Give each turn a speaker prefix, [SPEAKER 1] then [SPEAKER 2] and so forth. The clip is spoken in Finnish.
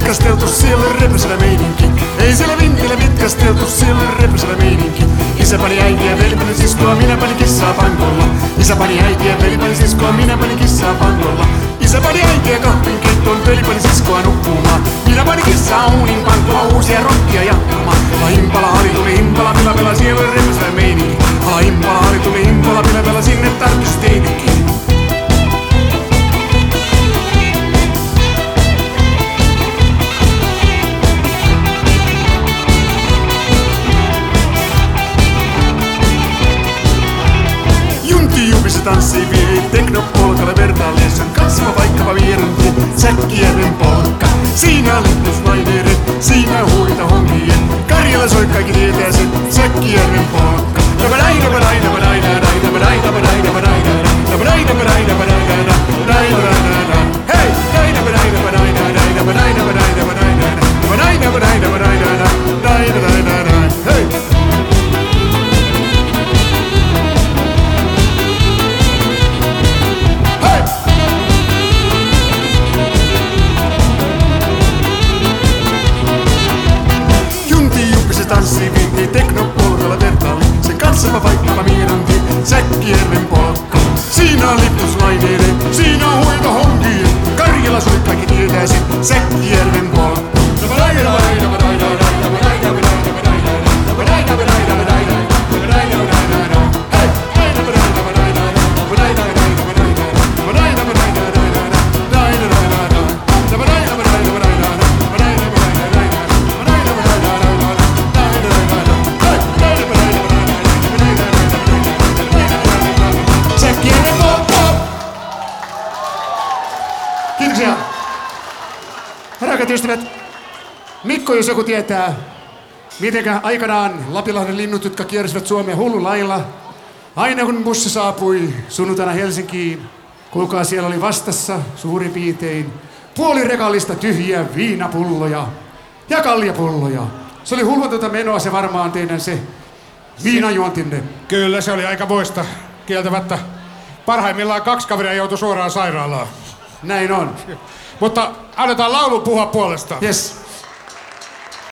[SPEAKER 1] vitkasteltu, siellä on repesevä meininki. Ei siellä vintillä vitkasteltu, siellä on repesevä meininki. Isä pani äitiä, veli pani siskoa, minä pani kissaa pankolla. Isä pani äitiä, veli pani siskoa, minä pani kissaa pankolla. Isä pani äitiä kahvin keittoon, veli pani siskoa nukkumaan. Minä pani kissaa uunin pankolla, uusia rokkia jatkamaan. Himpala hali tuli, himpala pila pela, siellä on repesevä meininki. Himpala hali tuli, himpala pila pela, sinne tarkistus teinikin. Se tanssii vie teknopolkalle vertailleen kasva vaikkapa vieranti Säkkijärven polkka. Siinä on lippusvaineiden, siinä on huita hommien. Karjala soi kaikki tietää sen Säkkijärven polkka. Hei! Hei! Tanssii viitti teknopolkalla vertaali, sen katsava vaikkapa miiranti, Säkkijärven polkka. Siinä on lippuslaineiden, siinä on huita honkien. Karjala soi kaikki tietää sen Säkkijärven polkka. Kiitoksia. Rakat ystävät, Mikko jos joku tietää, mitenkä aikanaan Lapinlahden linnut, jotka kiersivät Suomea hullulailla, aina kun bussi saapui sunnuntaina Helsinkiin, kuulkaa siellä oli vastassa suurin piirtein puolirekallista tyhjiä viinapulloja ja kaljapulloja. Se oli hulvatonta menoa se varmaan teidän se viinajuontinne.
[SPEAKER 2] Kyllä se oli aika moista kieltämättä. Parhaimmillaan 2 kaveria joutui suoraan sairaalaan.
[SPEAKER 1] Näin on.
[SPEAKER 2] Mutta annetaan laulun puhua puolestaan.
[SPEAKER 1] Yes.